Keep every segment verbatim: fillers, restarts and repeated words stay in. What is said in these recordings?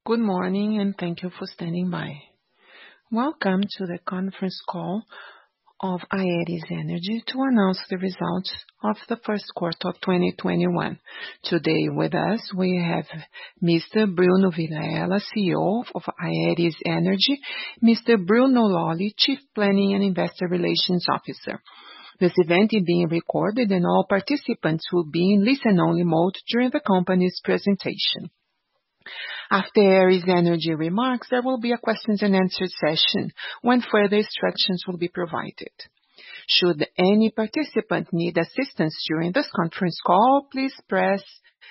Good morning, and thank you for standing by. Welcome to the conference call of Aeris Energy to announce the results of the first quarter of twenty twenty-one. Today with us, we have Mister Bruno Vilela, C E O of Aeris Energy, Mister Bruno Lolli, Chief Planning and Investor Relations Officer. This event is being recorded, and all participants will be in listen-only mode during the company's presentation. After Aeris Energy remarks, there will be a questions and answers session when further instructions will be provided. Should any participant need assistance during this conference call, please press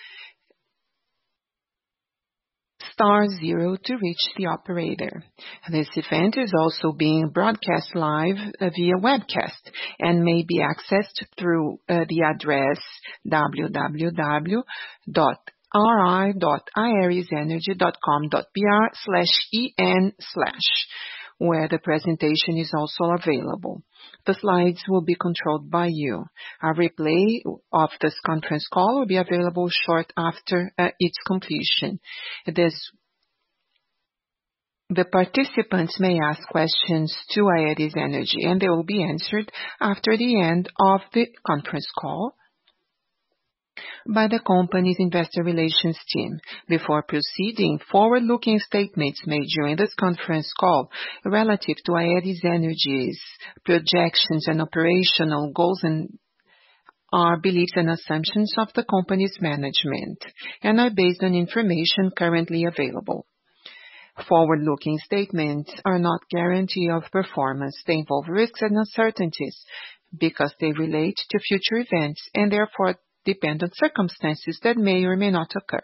star zero to reach the operator. This event is also being broadcast live uh, via webcast and may be accessed through uh, the address w w w dot r i dot aerisenergy dot com dot b r slash en slash, where the presentation is also available. The slides will be controlled by you. A replay of this conference call will be available short after uh, its completion. This The participants may ask questions to Aeris Energy, and they will be answered after the end of the conference call by the company's investor relations team. Before proceeding, forward-looking statements made during this conference call relative to Aeris Energy's projections and operational goals and are beliefs and assumptions of the company's management and are based on information currently available. Forward-looking statements are not guarantee of performance. They involve risks and uncertainties because they relate to future events and therefore depend on circumstances that may or may not occur.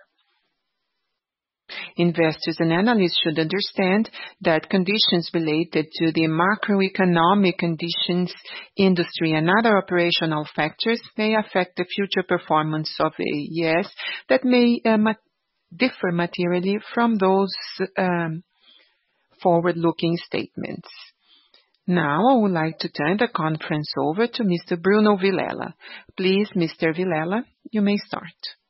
Investors and analysts should understand that conditions related to the macroeconomic conditions, industry, and other operational factors may affect the future performance of A E S that may uh, ma- differ materially from those um, forward-looking statements. Now, I would like to turn the conference over to Mister Bruno Vilela. Please, Mister Vilela, you may start.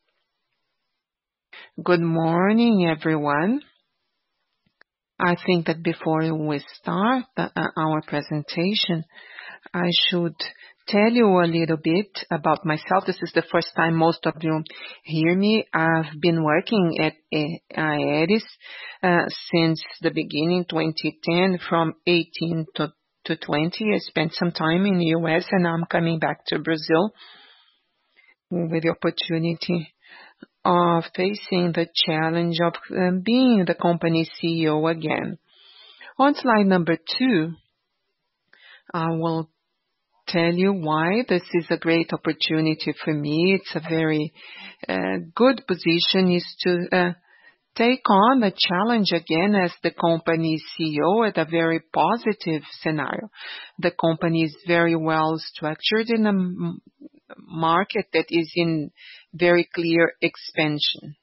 Good morning, everyone. I think that before we start uh, our presentation, I should tell you a little bit about myself. This is the first time most of you hear me. I've been working at Aeris uh, since the beginning, twenty ten, from eighteen to to twenty. I spent some time in the U S and I'm coming back to Brazil with the opportunity of facing the challenge of um, being the company's C E O again. On slide number two, I will tell you why this is a great opportunity for me. It's a very uh, good position is to uh, take on the challenge again as the company's C E O at a very positive scenario. The company is very well structured in a m- market that is in very clear expansion.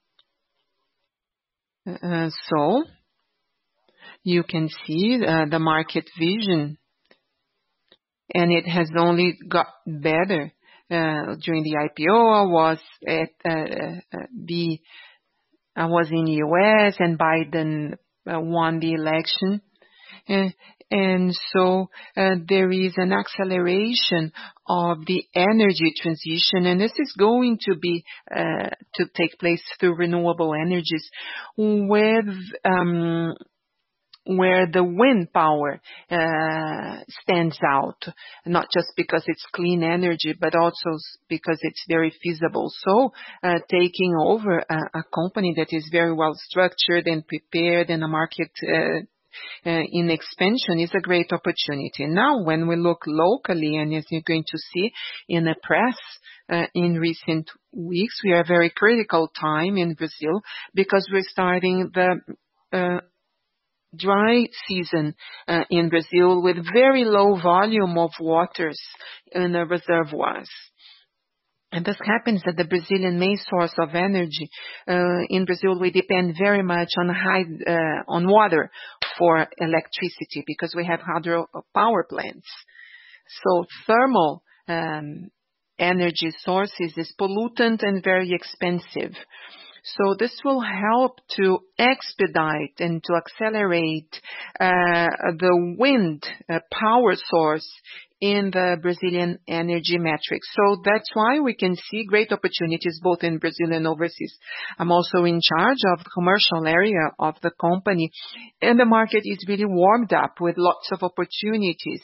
Uh, so, you can see uh, the market vision, and it has only got better. Uh, during the I P O, I was at uh, uh, the I was in the U S and Biden uh, won the election. Uh, and so uh, there is an acceleration of the energy transition, and this is going to be uh, to take place through renewable energies with um, where the wind power uh, stands out, not just because it's clean energy, but also because it's very feasible. So uh, taking over a, a company that is very well structured and prepared in a market uh, uh, in expansion is a great opportunity. Now, when we look locally, and as you're going to see in the press, Uh, in recent weeks, we are a very critical time in Brazil because we're starting the uh, dry season uh, in Brazil with very low volume of waters in the reservoirs. And this happens that the Brazilian main source of energy uh, in Brazil, we depend very much on high uh, on water for electricity because we have hydro power plants. So thermal um, energy sources is pollutant and very expensive. So this will help to expedite and to accelerate uh, the wind uh, power source in the Brazilian energy matrix. So that's why we can see great opportunities both in Brazil and overseas. I'm also in charge of the commercial area of the company, and the market is really warmed up with lots of opportunities.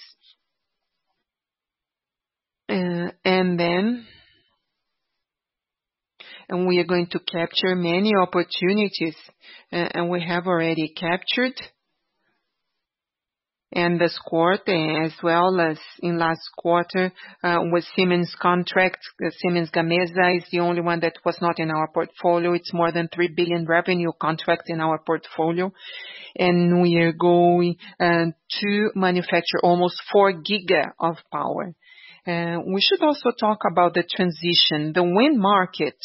Uh, and then and we are going to capture many opportunities, uh, and we have already captured. And this quarter, as well as in last quarter, uh, with Siemens contract, uh, Siemens Gamesa is the only one that was not in our portfolio. It's more than three billion revenue contract in our portfolio. And we are going uh, to manufacture almost four giga of power. Uh, we should also talk about the transition. The wind market,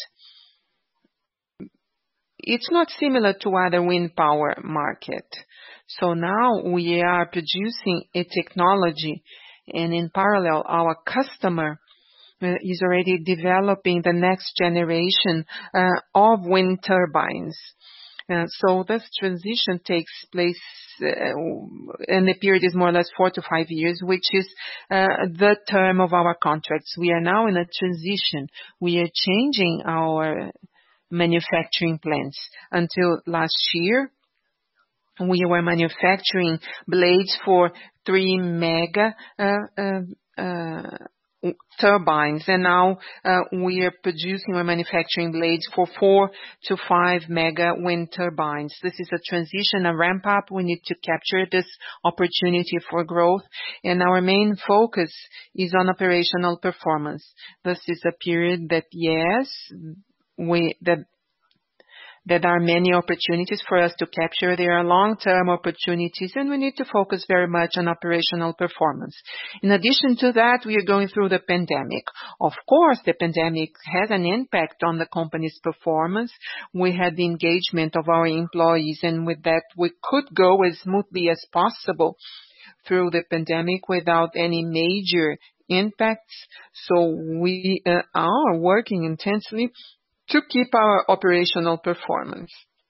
it's not similar to other wind power market. So now we are producing a technology, and in parallel, our customer uh, is already developing the next generation uh, of wind turbines. Uh, so this transition takes place, uh, and the period is more or less four to five years, which is uh, the term of our contracts. We are now in a transition. We are changing our manufacturing plants. Until last year, we were manufacturing blades for three mega uh, uh, uh, turbines, and now uh, we are producing or manufacturing blades for four to five mega wind turbines. This is a transition, a ramp up. We need to capture this opportunity for growth, and our main focus is on operational performance. This is a period that, yes, we that There are many opportunities for us to capture. There are long-term opportunities, and we need to focus very much on operational performance. In addition to that, we are going through the pandemic. Of course, the pandemic has an impact on the company's performance. We had the engagement of our employees, and with that, we could go as smoothly as possible through the pandemic without any major impacts. So we uh, are working intensely to keep our operational performance.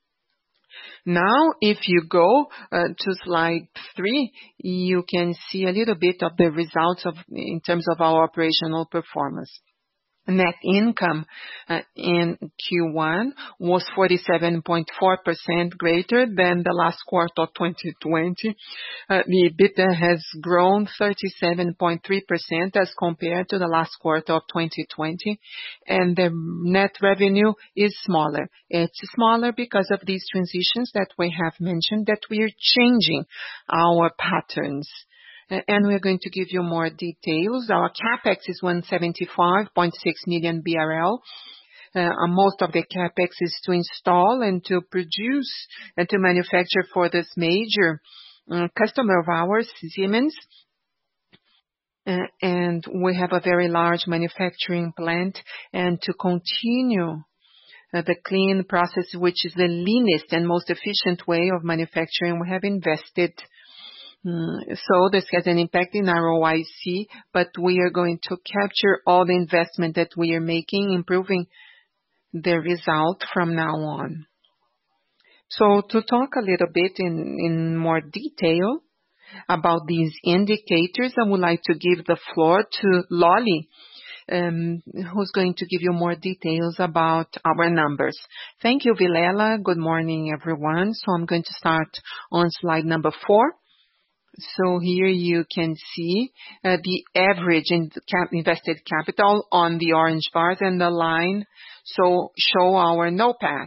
Now, if you go uh, to slide three, you can see a little bit of the results of in terms of our operational performance. Net income uh, in Q one was forty-seven point four percent greater than the last quarter of twenty twenty. Uh, the EBITDA has grown thirty-seven point three percent as compared to the last quarter of twenty twenty, and the net revenue is smaller. It's smaller because of these transitions that we have mentioned, that we are changing our patterns. And we're going to give you more details. Our capex is one hundred seventy-five point six million B R L. Uh, most of the capex is to install and to produce and to manufacture for this major uh, customer of ours, Siemens. Uh, and we have a very large manufacturing plant, and to continue uh, the clean process, which is the leanest and most efficient way of manufacturing, we have invested. Mm, so this has an impact in R O I C, but we are going to capture all the investment that we are making, improving the result from now on. So to talk a little bit in, in more detail about these indicators, I would like to give the floor to Lolly, um, who's going to give you more details about our numbers. Thank you, Vilela. Good morning, everyone. So I'm going to start on slide number four. So here you can see uh, the average in cap invested capital on the orange bars, and the line so show our NOPAT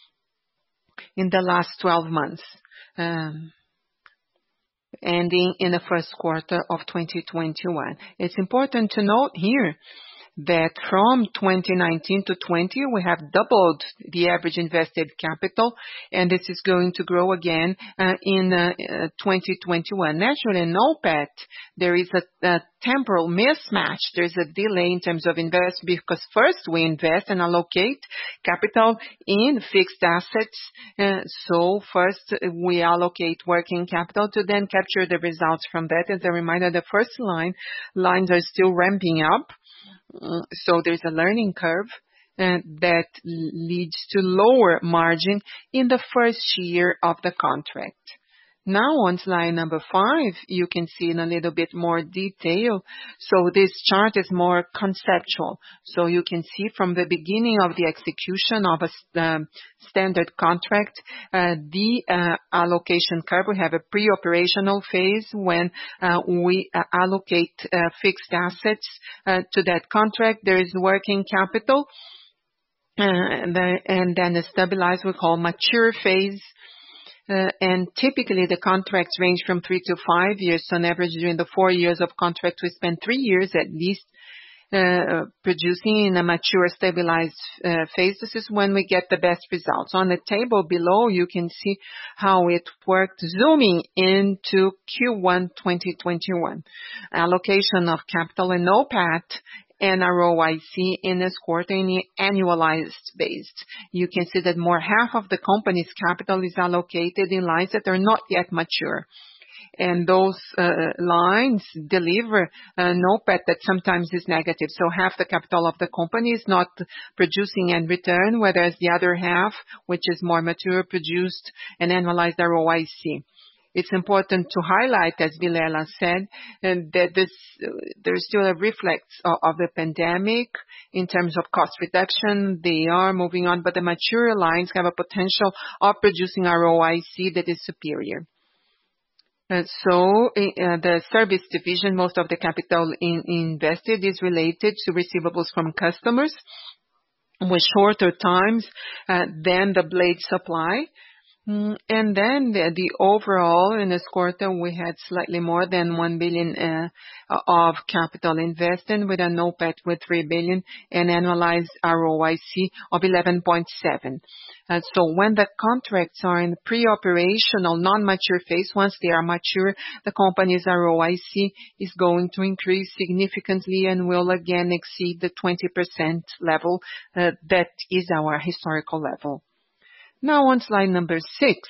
in the last twelve months, um, ending in the first quarter of twenty twenty-one. It's important to note here that from twenty nineteen to twenty, we have doubled the average invested capital, and this is going to grow again uh, in uh, uh, twenty twenty-one. Naturally, in NOPAT, there is a, a temporal mismatch. There's a delay in terms of investment because first we invest and allocate capital in fixed assets. Uh, so first we allocate working capital to then capture the results from that. As a reminder, the first line lines are still ramping up. So there's a learning curve, uh, that leads to lower margin in the first year of the contract. Now on slide number five, you can see in a little bit more detail. So this chart is more conceptual. So you can see from the beginning of the execution of a um, standard contract, uh, the uh, allocation curve. We have a pre-operational phase when uh, we uh, allocate uh, fixed assets uh, to that contract. There is working capital, uh, and, the, and then the stabilized we call mature phase. Uh, and typically the contracts range from three to five years. So on average, during the four years of contract, we spend three years at least uh, producing in a mature, stabilized uh, phase. This is when we get the best results. On the table below, you can see how it worked, zooming into Q one twenty twenty-one. Allocation of capital and O P A T and R O I C in this quarter in the annualized base. You can see that more half of the company's capital is allocated in lines that are not yet mature. And those uh, lines deliver an O P A T that sometimes is negative. So half the capital of the company is not producing and return, whereas the other half, which is more mature, produced an annualized R O I C. It's important to highlight, as Vilela said, and that this, uh, there's still a reflex of, of the pandemic in terms of cost reduction. They are moving on, but the mature lines have a potential of producing R O I C that is superior. Uh, so uh, the service division, most of the capital in, invested is related to receivables from customers with shorter times uh, than the blade supply. And then the, the overall in this quarter, we had slightly more than one billion uh, of capital invested with an O P A T with three billion and annualized R O I C of eleven point seven. Uh, so when the contracts are in pre-operational, non-mature phase, once they are mature, the company's R O I C is going to increase significantly and will again exceed the twenty percent level uh, that is our historical level. Now on slide number six,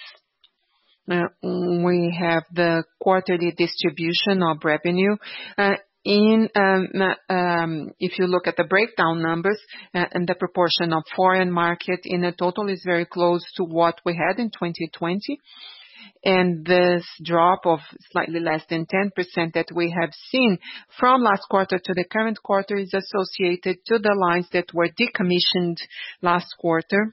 uh, we have the quarterly distribution of revenue. Uh, in um, um, if you look at the breakdown numbers, uh, and the proportion of foreign market in the total is very close to what we had in twenty twenty. And this drop of slightly less than ten percent that we have seen from last quarter to the current quarter is associated to the lines that were decommissioned last quarter.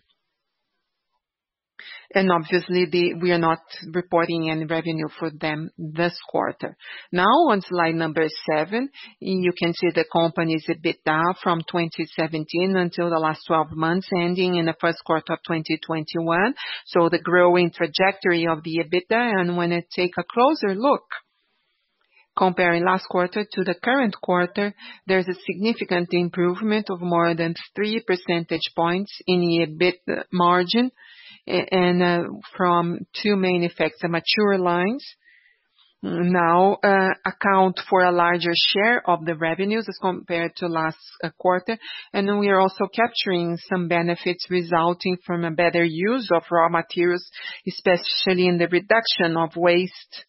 And obviously, the, we are not reporting any revenue for them this quarter. Now, on slide number seven, you can see the company's EBITDA from twenty seventeen until the last twelve months, ending in the first quarter of twenty twenty-one. So the growing trajectory of the EBITDA. And when I take a closer look, comparing last quarter to the current quarter, there's a significant improvement of more than three percentage points in the EBITDA margin. And uh, from two main effects, the mature lines now uh, account for a larger share of the revenues as compared to last uh, quarter. And we are also capturing some benefits resulting from a better use of raw materials, especially in the reduction of waste.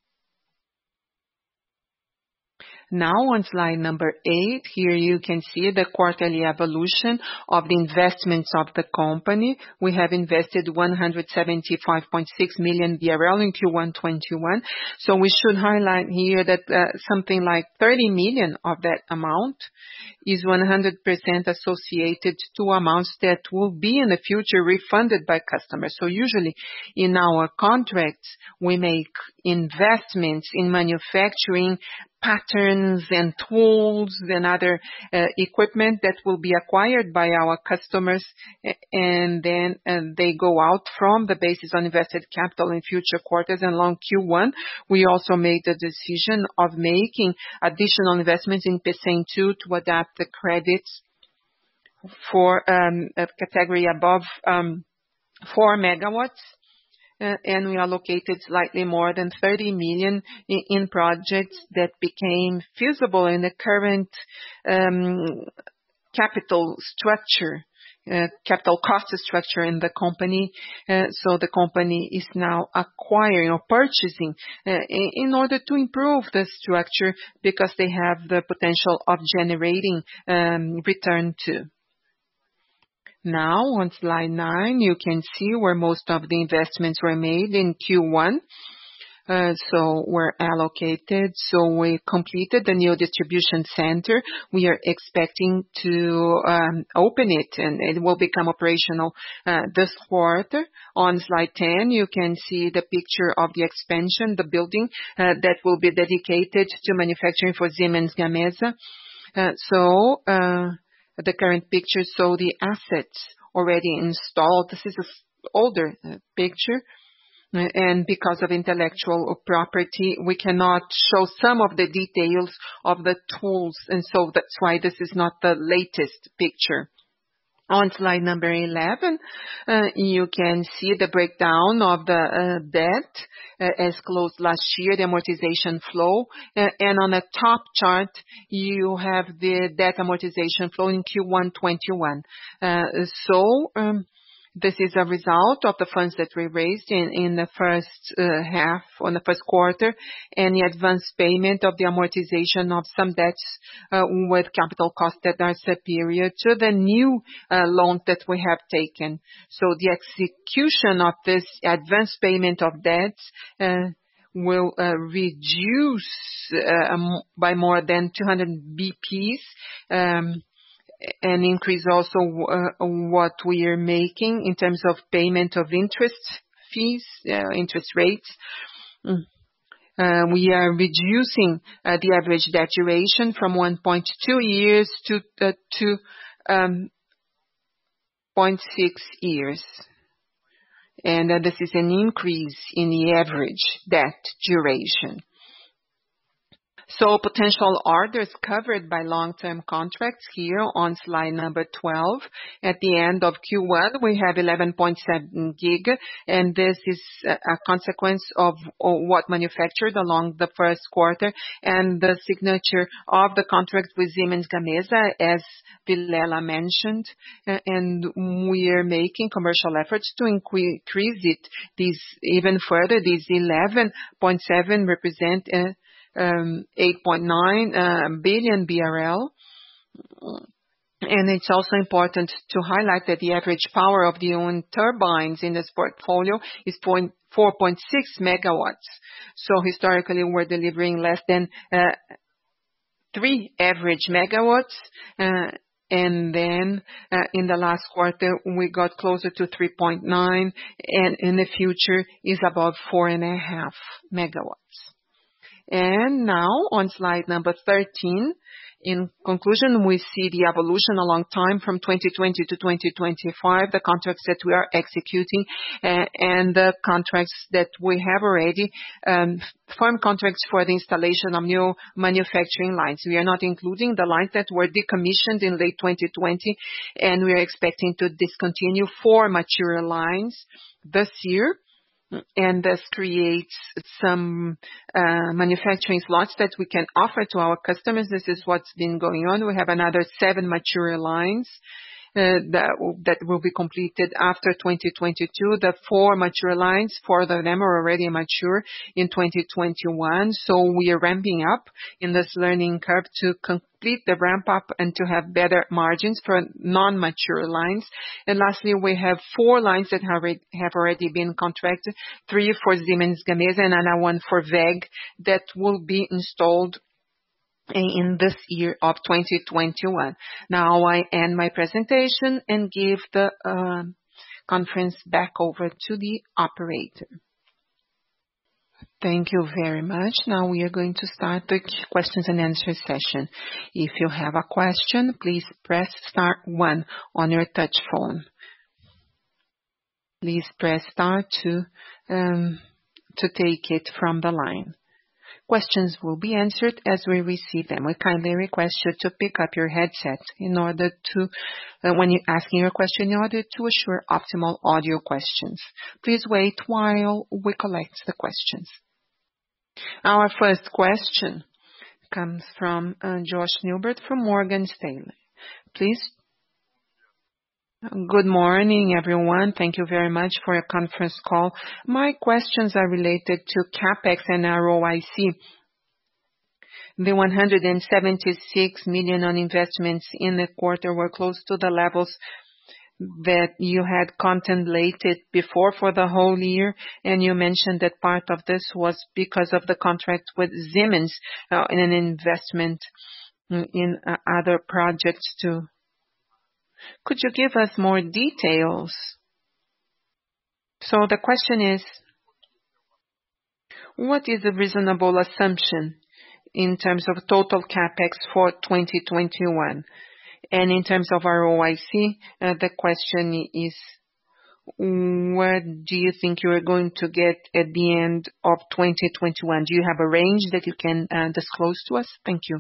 Now on slide number eight, here you can see the quarterly evolution of the investments of the company. We have invested one hundred seventy-five point six million B R L in Q one twenty-one. So we should highlight here that uh, something like thirty million of that amount is one hundred percent associated to amounts that will be in the future refunded by customers. So usually in our contracts, we make investments in manufacturing patterns and tools and other uh, equipment that will be acquired by our customers, and then uh, they go out from the basis on invested capital in future quarters. And along Q one, we also made the decision of making additional investments in PECEM two to adapt the credits for um, a category above um, four megawatts. Uh, and we allocated slightly more than thirty million in, in projects that became feasible in the current um, capital structure, uh, capital cost structure in the company. Uh, so the company is now acquiring or purchasing uh, in, in order to improve the structure because they have the potential of generating um, return too. Now, on slide nine, you can see where most of the investments were made in Q one. Uh, so were allocated. So we completed the new distribution center. We are expecting to um, open it, and it will become operational uh, this quarter. On slide ten, you can see the picture of the expansion, the building uh, that will be dedicated to manufacturing for Siemens Gamesa. Uh, so uh, the current picture show the assets already installed. This is an older uh, picture. And because of intellectual property, we cannot show some of the details of the tools. And so that's why this is not the latest picture. On slide number eleven, uh, you can see the breakdown of the uh, debt uh, as closed last year, the amortization flow. Uh, and on the top chart, you have the debt amortization flow in Q one twenty-one. Uh, so, um, This is a result of the funds that we raised in, in the first uh, half, on the first quarter, and the advance payment of the amortization of some debts uh, with capital costs that are superior to the new uh, loans that we have taken. So the execution of this advance payment of debts uh, will uh, reduce uh, by more than two hundred B Ps, um, and increase also uh, what we are making in terms of payment of interest fees, uh, interest rates. Mm. Uh, we are reducing uh, the average debt duration from one point two years to uh, to um, zero point six years. And uh, this is an increase in the average debt duration. So potential orders covered by long-term contracts here on slide number twelve. At the end of Q one, we have eleven point seven gig, and this is a consequence of what manufactured along the first quarter and the signature of the contract with Siemens Gamesa, as Vilela mentioned, and we are making commercial efforts to increase it these even further. These eleven point seven represent uh, Um, eight point nine uh, billion B R L. And it's also important to highlight that the average power of the wind turbines in this portfolio is four point six megawatts. So historically, we're delivering less than uh, three average megawatts. Uh, And then uh, in the last quarter, we got closer to three point nine, and in the future is above four and a half megawatts. And now on slide number thirteen, in conclusion, we see the evolution along time from twenty twenty to twenty twenty-five, the contracts that we are executing uh, and the contracts that we have already, um, firm contracts for the installation of new manufacturing lines. We are not including the lines that were decommissioned in late twenty twenty, and we are expecting to discontinue four mature lines this year. And this creates some uh, manufacturing slots that we can offer to our customers. This is what's been going on. We have another seven mature lines uh, that, that will be completed after twenty twenty-two. The four mature lines, four of them are already mature in twenty twenty-one. So we are ramping up in this learning curve to complete the ramp up and to have better margins for non-mature lines. And lastly, we have four lines that have, have already been contracted, three for Siemens Gamesa and another one for W E G that will be installed in this year of twenty twenty-one. Now I end my presentation and give the uh, conference back over to the operator. Thank you very much. Now we are going to start the questions and answers session. If you have a question, please press star one on your touch phone. Please press star two um, to take it from the line. Questions will be answered as we receive them. We kindly request you to pick up your headset in order to, uh, when you're asking your question, in order to assure optimal audio questions. Please wait while we collect the questions. Our first question comes from uh, Josh Nilbert from Morgan Stanley. Please. Good morning, everyone. Thank you very much for your conference call. My questions are related to CapEx and R O I C. The one hundred seventy-six million on investments in the quarter were close to the levels that you had contemplated before for the whole year, and you mentioned that part of this was because of the contract with Siemens uh, and an investment in uh, other projects too. Could you give us more details? So the question is, what is a reasonable assumption in terms of total capex for twenty twenty-one? And in terms of R O I C, uh, the question is, where do you think you are going to get at the end of twenty twenty-one? Do you have a range that you can uh, disclose to us? Thank you.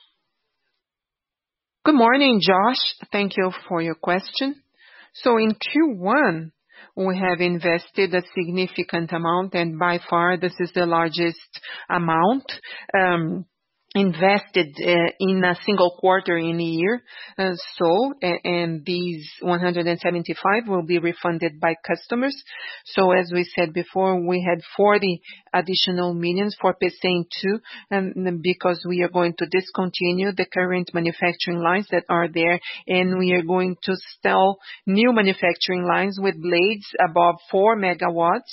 Good morning, Josh. Thank you for your question. So in Q one, we have invested a significant amount, and by far this is the largest amount um, invested uh, in a single quarter in a year. Uh, so, a- and these one hundred seventy-five will be refunded by customers. So as we said before, we had forty additional millions for PECEM two, and because we are going to discontinue the current manufacturing lines that are there, and we are going to sell new manufacturing lines with blades above four megawatts.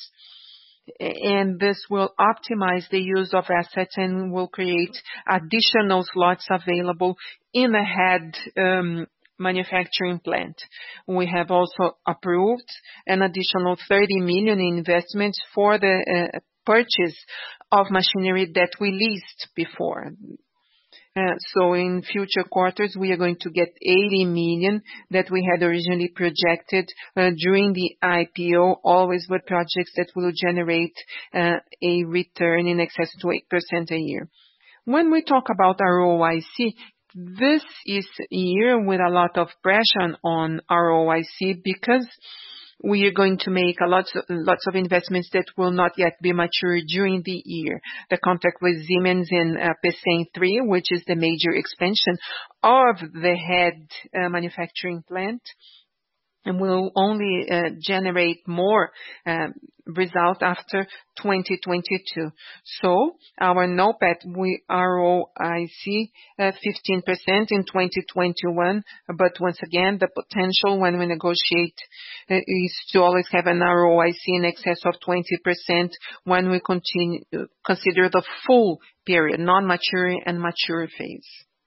And this will optimize the use of assets and will create additional slots available in the head um, manufacturing plant. We have also approved an additional thirty million in investments for the uh, purchase of machinery that we leased before. Uh, so in future quarters, we are going to get eighty million that we had originally projected uh, during the I P O, always with projects that will generate uh, a return in excess to eight percent a year. When we talk about R O I C, this is a year with a lot of pressure on R O I C because we are going to make a lot of, lots of investments that will not yet be mature during the year. The contract with Siemens in uh, PECEM three, which is the major expansion of the head uh, manufacturing plant, and will only uh, generate more um, result after twenty twenty-two. So our NOPAT, we R O I C uh, fifteen percent in twenty twenty-one, but once again, the potential when we negotiate uh, is to always have an R O I C in excess of twenty percent when we continue consider the full period, non-mature and mature phase.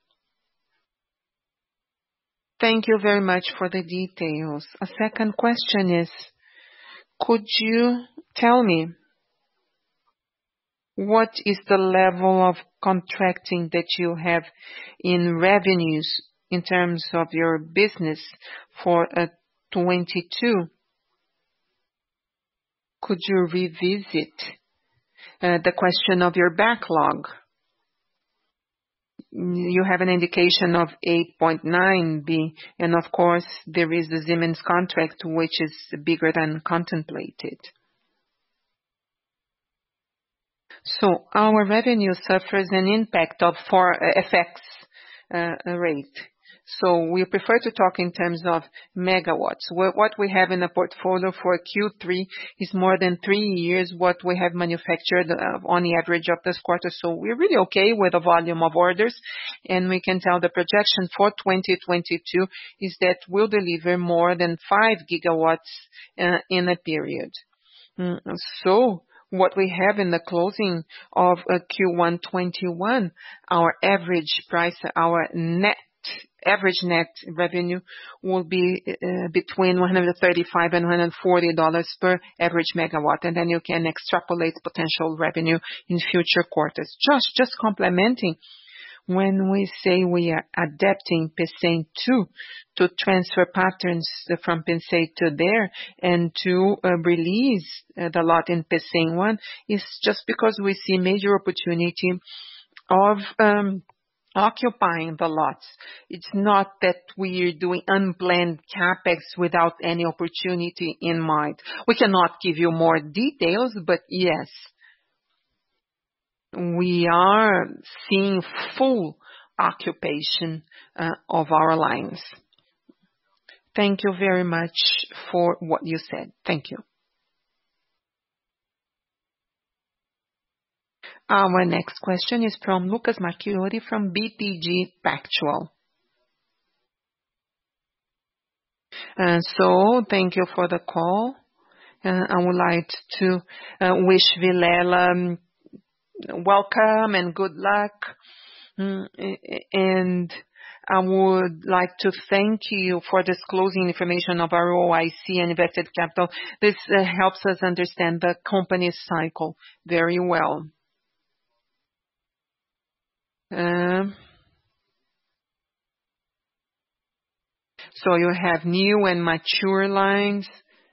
Thank you very much for the details. A second question is, could you tell me what is the level of contracting that you have in revenues in terms of your business for uh, twenty-two? Could you revisit uh, the question of your backlog? You have an indication of eight point nine billion, and of course, there is the Siemens contract, which is bigger than contemplated. So our revenue suffers an impact of four uh, F X uh, rate. So we prefer to talk in terms of megawatts. What we have in the portfolio for Q three is more than three years what we have manufactured uh, on the average of this quarter. So we're really okay with the volume of orders, and we can tell the projection for twenty twenty-two is that we'll deliver more than five gigawatts uh, in a period. Mm, so what we have in the closing of uh, Q one twenty-one, our average price, our net average net revenue will be uh, between one hundred thirty-five and one hundred forty dollars per average megawatt, and then you can extrapolate potential revenue in future quarters. Just, just complementing, when we say we are adapting PECEM two to transfer patterns from PECEM to there and to uh, release uh, the lot in PECEM one, is just because we see major opportunity of um, occupying the lots. It's not that we are doing unplanned capex without any opportunity in mind. We cannot give you more details, but yes, we are seeing full occupation uh, of our lines. Thank you very much for what you said. Thank you. Our next question is from Lucas Marchiori from B T G Pactual. Uh, so thank you for the call. Uh, I would like to uh, wish Vilela um, welcome and good luck. Mm, and I would like to thank you for disclosing information of R O I C and invested capital. This uh, helps us understand the company's cycle very well. Uh, so you have new and mature lines.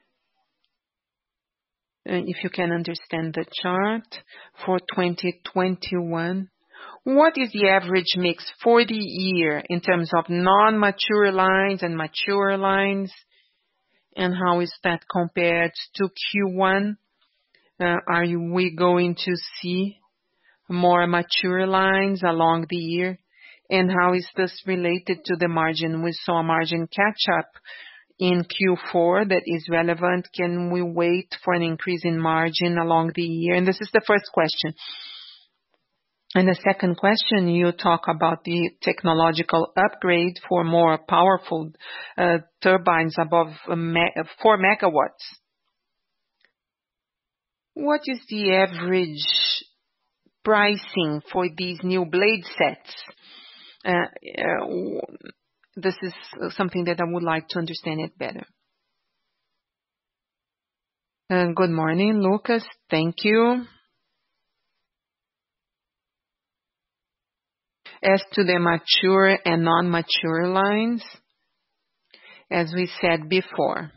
Uh, if you can understand the chart for twenty twenty-one, what is the average mix for the year in terms of non-mature lines and mature lines? And how is that compared to Q one? Uh, are we going to see more mature lines along the year? And how is this related to the margin? We saw a margin catch up in Q four that is relevant. Can we wait for an increase in margin along the year? And this is the first question. And the second question, you talk about the technological upgrade for more powerful uh, turbines above me- four megawatts. What is the average pricing for these new blade sets? Uh, uh, this is something that I would like to understand it better. Uh, good morning, Lucas. Thank you. As to the mature and non-mature lines, as we said before,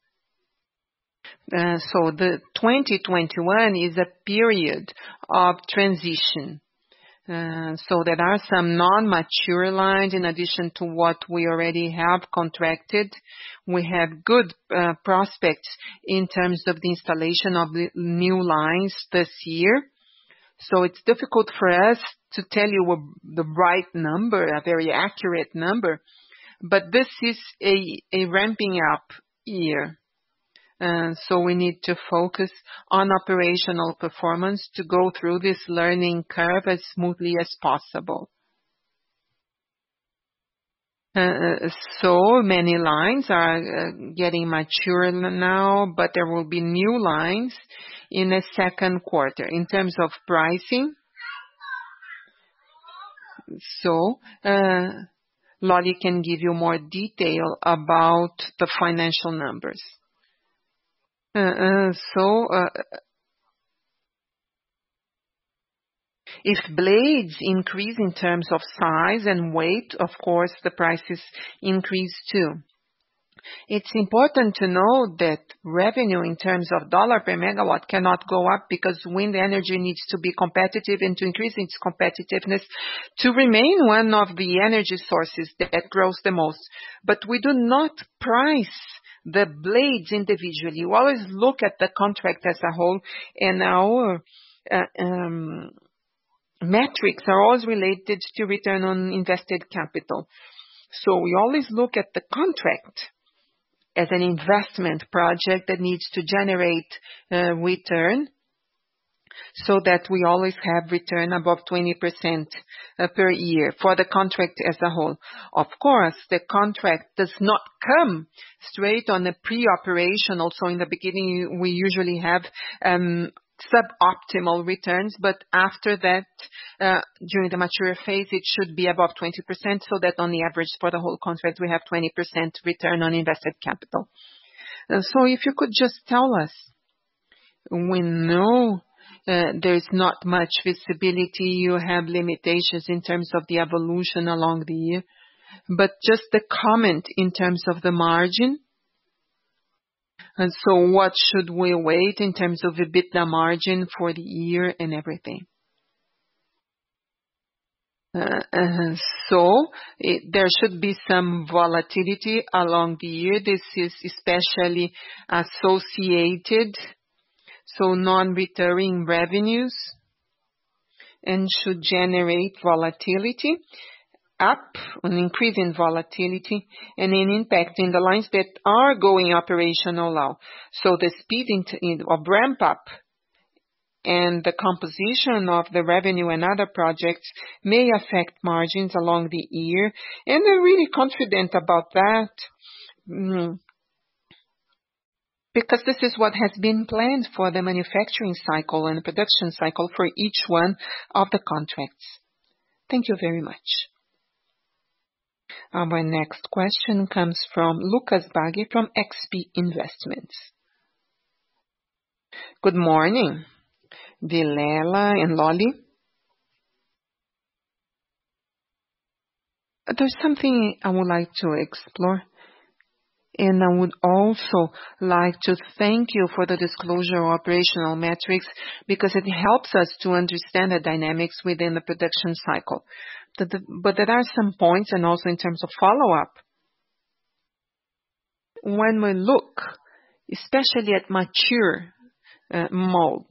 uh, so the twenty twenty-one is a period of transition. Uh, so there are some non-mature lines in addition to what we already have contracted. We have good uh, prospects in terms of the installation of the new lines this year. So it's difficult for us to tell you a, the right number, a very accurate number, but this is a, a ramping up year. Uh, so we need to focus on operational performance to go through this learning curve as smoothly as possible. Uh, so many lines are uh, getting mature now, but there will be new lines in the second quarter. In terms of pricing, so uh, Lolly can give you more detail about the financial numbers. Uh, uh, so uh, if blades increase in terms of size and weight, of course, the prices increase too. It's important to know that revenue in terms of dollar per megawatt cannot go up because wind energy needs to be competitive and to increase its competitiveness to remain one of the energy sources that grows the most. But we do not price the blades individually. We always look at the contract as a whole, and our uh, um, metrics are always related to return on invested capital. So we always look at the contract as an investment project that needs to generate uh, return, so that we always have return above twenty percent uh, per year for the contract as a whole. Of course, the contract does not come straight on a pre-operational, so in the beginning we usually have um, suboptimal returns, but after that, uh, during the mature phase, it should be above twenty percent, so that on the average for the whole contract, we have twenty percent return on invested capital. Uh, so if you could just tell us, we know uh, there's not much visibility, you have limitations in terms of the evolution along the year, but just the comment in terms of the margin. And so what should we wait in terms of EBITDA margin for the year and everything? Uh, uh, so it, there should be some volatility along the year. This is especially associated, so non-recurring revenues, and should generate volatility. Up, an increase in volatility, and an impact in the lines that are going operational now. So the speed in, in, of ramp up and the composition of the revenue and other projects may affect margins along the year, and we're really confident about that mm, because this is what has been planned for the manufacturing cycle and production cycle for each one of the contracts. Thank you very much. Our next question comes from Lucas Baghi from X P Investments. Good morning, Vilela and Lolly. There's something I would like to explore, and I would also like to thank you for the disclosure of operational metrics because it helps us to understand the dynamics within the production cycle. But, the, but there are some points, and also in terms of follow-up. When we look, especially at mature uh, molds,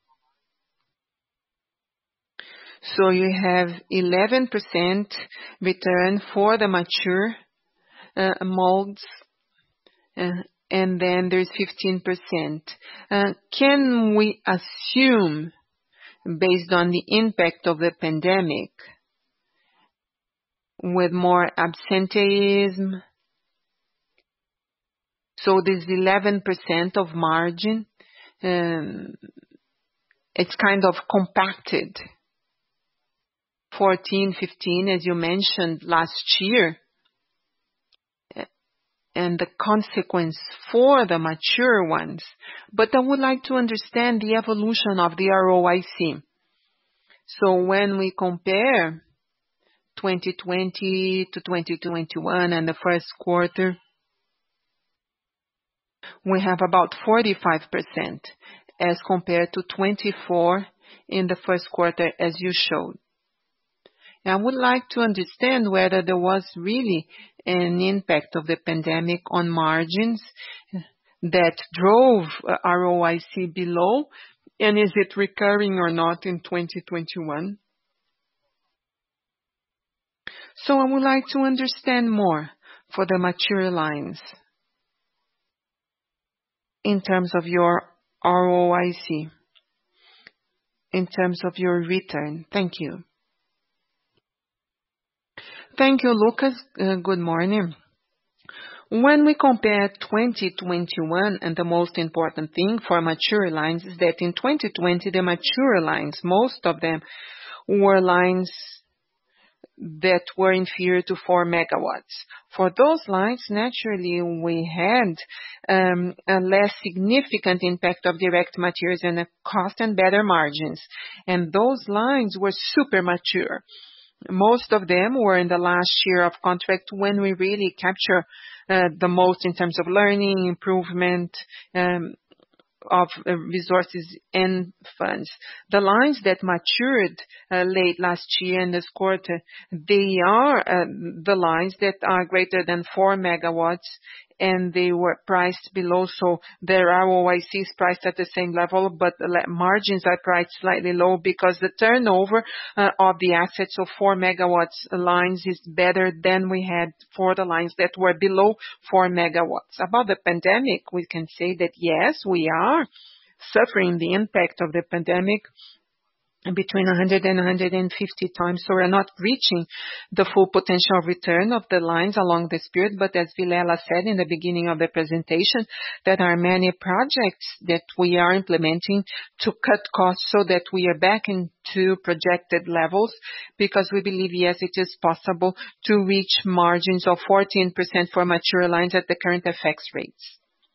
so you have eleven percent return for the mature uh, molds, uh, and then there's fifteen percent. Uh, can we assume, based on the impact of the pandemic, with more absenteeism, so this eleven percent of margin, um, it's kind of compacted, fourteen, fifteen, as you mentioned last year, and the consequence for the mature ones. But I would like to understand the evolution of the R O I C. So when we compare twenty twenty to twenty twenty-one and the first quarter, we have about forty-five percent as compared to twenty-four in the first quarter, as you showed. I would like to understand whether there was really an impact of the pandemic on margins that drove R O I C below, and is it recurring or not in twenty twenty-one? So I would like to understand more for the mature lines in terms of your R O I C, in terms of your return. Thank you. Thank you, Lucas. Uh, good morning. When we compare twenty twenty-one, and the most important thing for mature lines is that in twenty twenty, the mature lines, most of them were lines that were inferior to four megawatts. For those lines, naturally, we had um, a less significant impact of direct materials and a cost and better margins. And those lines were super mature. Most of them were in the last year of contract when we really capture uh, the most in terms of learning, improvement, um, of uh, resources and funds. The lines that matured uh, late last year and this quarter, they are uh, the lines that are greater than four megawatts, and they were priced below, so their R O I C is priced at the same level, but the margins are priced slightly low because the turnover uh, of the assets of four megawatts lines is better than we had for the lines that were below four megawatts. About the pandemic, we can say that yes, we are suffering the impact of the pandemic between one hundred and one hundred fifty times. So we're not reaching the full potential return of the lines along this period. But as Vilela said in the beginning of the presentation, there are many projects that we are implementing to cut costs so that we are back into projected levels, because we believe, yes, it is possible to reach margins of fourteen percent for mature lines at the current F X rates.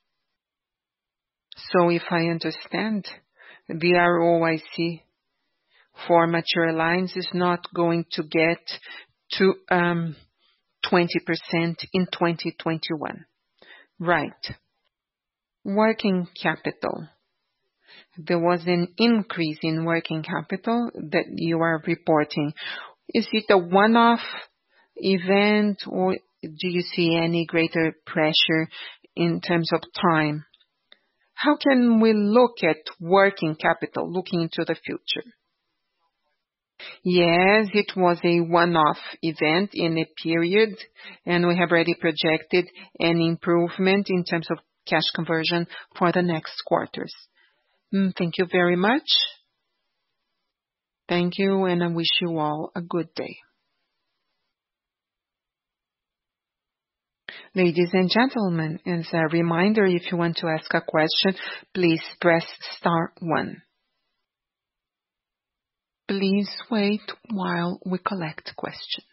So if I understand, the R O I C for mature lines is not going to get to um, twenty percent in twenty twenty-one. Right. Working capital. There was an increase in working capital that you are reporting. Is it a one-off event, or do you see any greater pressure in terms of time? How can we look at working capital looking into the future? Yes, it was a one-off event in a period, and we have already projected an improvement in terms of cash conversion for the next quarters. Mm, thank you very much. Thank you, and I wish you all a good day. Ladies and gentlemen, as a reminder, if you want to ask a question, please press star one. Please wait while we collect questions.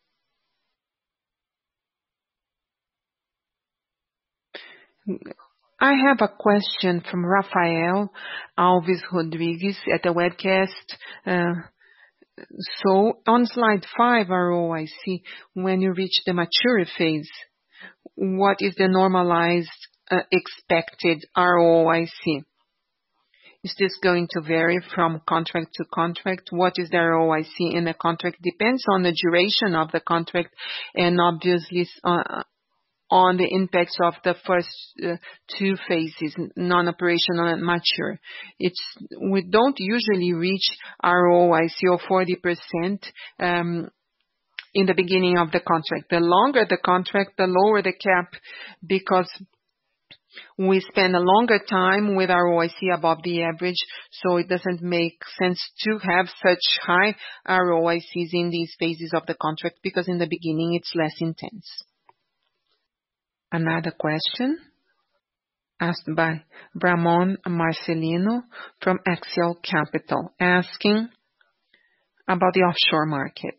I have a question from Rafael Alves Rodrigues at the webcast. Uh, so on slide five, R O I C, when you reach the mature phase, what is the normalized uh, expected R O I C? Is this going to vary from contract to contract? What is the R O I C in the contract? Depends on the duration of the contract and obviously uh, on the impacts of the first uh, two phases, non-operational and mature. It's, we don't usually reach R O I C of forty percent um, in the beginning of the contract. The longer the contract, the lower the cap, because we spend a longer time with R O I C above the average, so it doesn't make sense to have such high R O I Cs in these phases of the contract, because in the beginning it's less intense. Another question asked by Bramon Marcelino from Axial Capital, asking about the offshore market.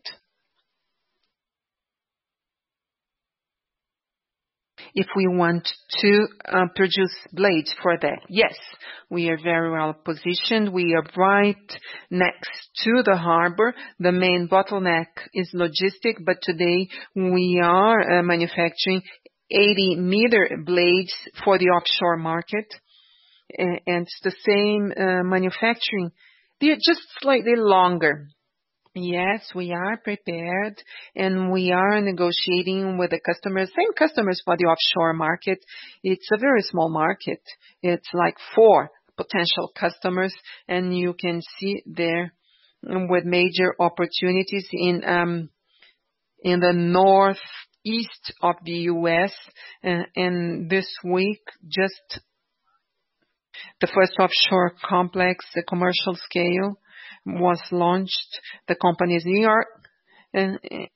If we want to uh, produce blades for that, yes, we are very well positioned. We are right next to the harbor. The main bottleneck is logistic, but today we are uh, manufacturing eighty meter blades for the offshore market, and, and it's the same uh, manufacturing. They're just slightly longer. Yes, we are prepared, and we are negotiating with the customers, same customers for the offshore market. It's a very small market. It's like four potential customers, and you can see there with major opportunities in um, in the north east of the U S, and, and this week just the first offshore complex, the commercial scale, was launched. The company is New York, and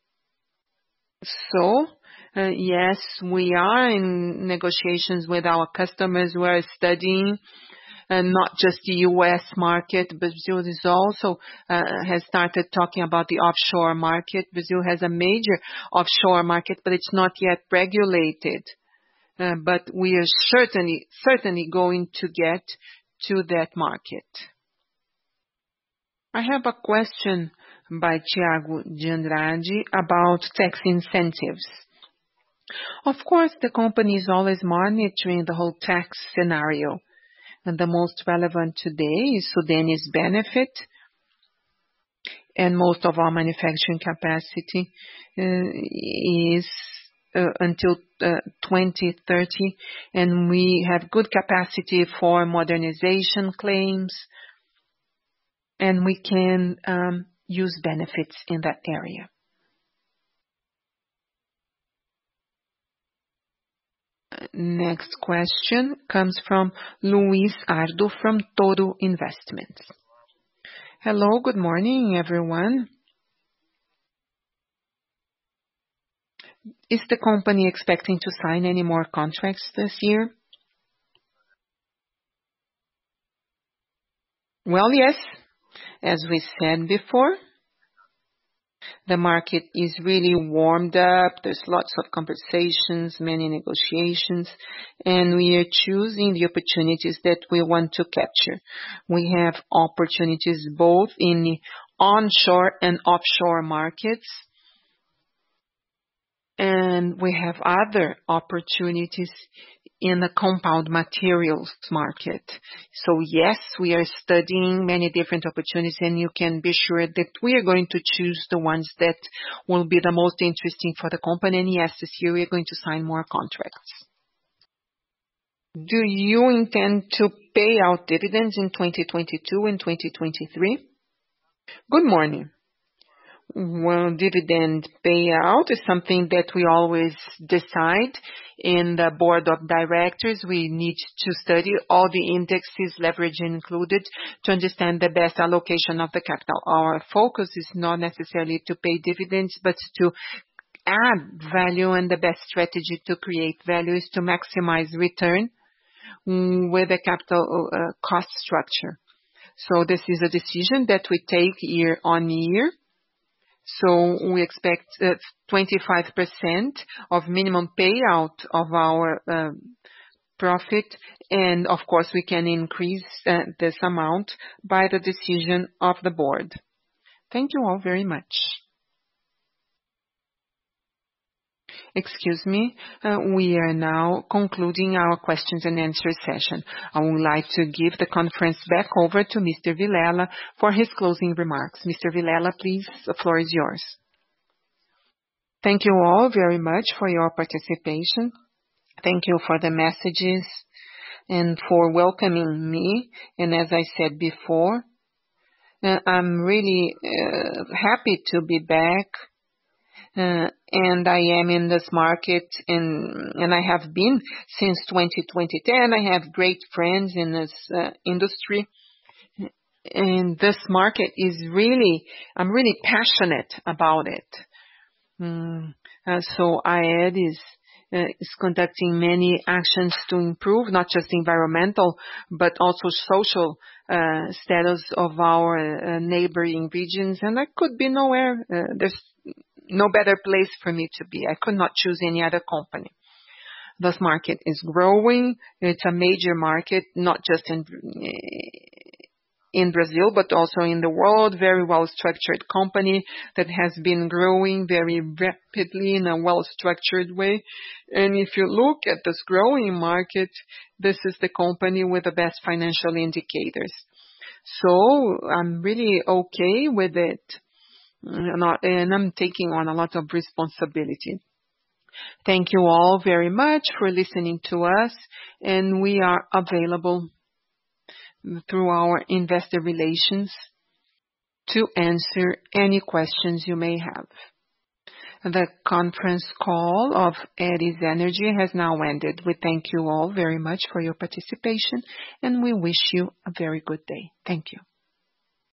so uh, yes, we are in negotiations with our customers. We are studying and not just the U S market. Brazil is also uh, has started talking about the offshore market. Brazil has a major offshore market, but it's not yet regulated. Uh, but we are certainly, certainly going to get to that market. I have a question by Tiago de Andrade about tax incentives. Of course, the company is always monitoring the whole tax scenario. And the most relevant today is Sudene's benefit, and most of our manufacturing capacity uh, is uh, until uh, twenty thirty, and we have good capacity for modernization claims, and we can um, use benefits in that area. Next question comes from Luis Ardo from Toro Investments. Hello, good morning, everyone. Is the company expecting to sign any more contracts this year? Well, yes. As we said before, the market is really warmed up. There's lots of conversations, many negotiations, and we are choosing the opportunities that we want to capture. We have opportunities both in the onshore and offshore markets, and we have other opportunities in the compound materials market. So yes, we are studying many different opportunities, and you can be sure that we are going to choose the ones that will be the most interesting for the company. And yes, this year we are going to sign more contracts. Do you intend to pay out dividends in twenty twenty-two and twenty twenty-three? Good morning. Well, dividend payout is something that we always decide in the board of directors. We need to study all the indexes, leverage included, to understand the best allocation of the capital. Our focus is not necessarily to pay dividends, but to add value, and the best strategy to create value is to maximize return with a capital uh, cost structure. So this is a decision that we take year on year. So we expect uh, twenty-five percent of minimum payout of our uh, profit, and of course we can increase uh, this amount by the decision of the board. Thank you all very much. Excuse me, uh, we are now concluding our questions and answer session. I would like to give the conference back over to Mister Vilela for his closing remarks. Mister Vilela, please, the floor is yours. Thank you all very much for your participation. Thank you for the messages and for welcoming me. And as I said before, uh, I'm really uh, happy to be back. Uh, and I am in this market, and and I have been since twenty ten. I have great friends in this uh, industry, and this market is really, I'm really passionate about it. Mm. Uh, so I E D is uh, is conducting many actions to improve not just environmental but also social uh, status of our uh, neighboring regions, and I could be nowhere. Uh, there's no better place for me to be. I could not choose any other company. This market is growing. It's a major market, not just in in Brazil, but also in the world. Very well-structured company that has been growing very rapidly in a well-structured way. And if you look at this growing market, this is the company with the best financial indicators. So I'm really okay with it. And I'm taking on a lot of responsibility. Thank you all very much for listening to us, and we are available through our investor relations to answer any questions you may have. The conference call of Aeris Energy has now ended. We thank you all very much for your participation, and we wish you a very good day. Thank you.